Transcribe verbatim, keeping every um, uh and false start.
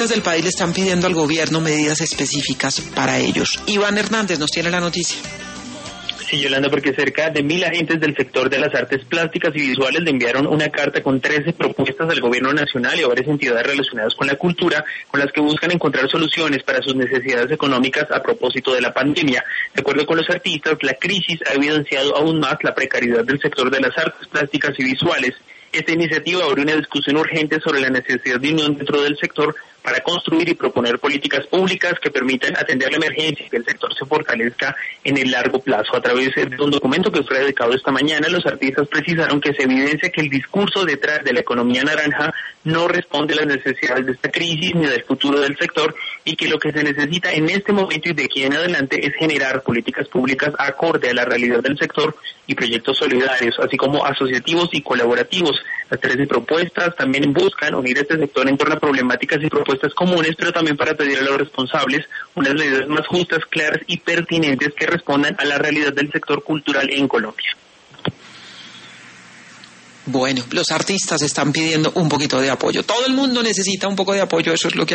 artistas del país le están pidiendo al gobierno medidas específicas para ellos. Iván Hernández nos tiene la noticia. Sí, Yolanda, porque cerca de mil agentes del sector de las artes plásticas y visuales le enviaron una carta con trece propuestas al gobierno nacional y a varias entidades relacionadas con la cultura, con las que buscan encontrar soluciones para sus necesidades económicas a propósito de la pandemia. De acuerdo con los artistas, la crisis ha evidenciado aún más la precariedad del sector de las artes plásticas y visuales. Esta iniciativa abre una discusión urgente sobre la necesidad de unión dentro del sector para construir y proponer políticas públicas que permitan atender la emergencia y que el sector se fortalezca en el largo plazo. A través de un documento que fue dedicado esta mañana, los artistas precisaron que se evidencia que el discurso detrás de la economía naranja no responde a las necesidades de esta crisis ni del futuro del sector, y que lo que se necesita en este momento y de aquí en adelante es generar políticas públicas acorde a la realidad del sector y proyectos solidarios, así como asociativos y colaborativos. Las trece propuestas también buscan unir este sector en torno a problemáticas y propuestas comunes, pero también para pedir a los responsables unas medidas más justas, claras y pertinentes que respondan a la realidad del sector cultural en Colombia. Bueno, los artistas están pidiendo un poquito de apoyo. Todo el mundo necesita un poco de apoyo, eso es lo que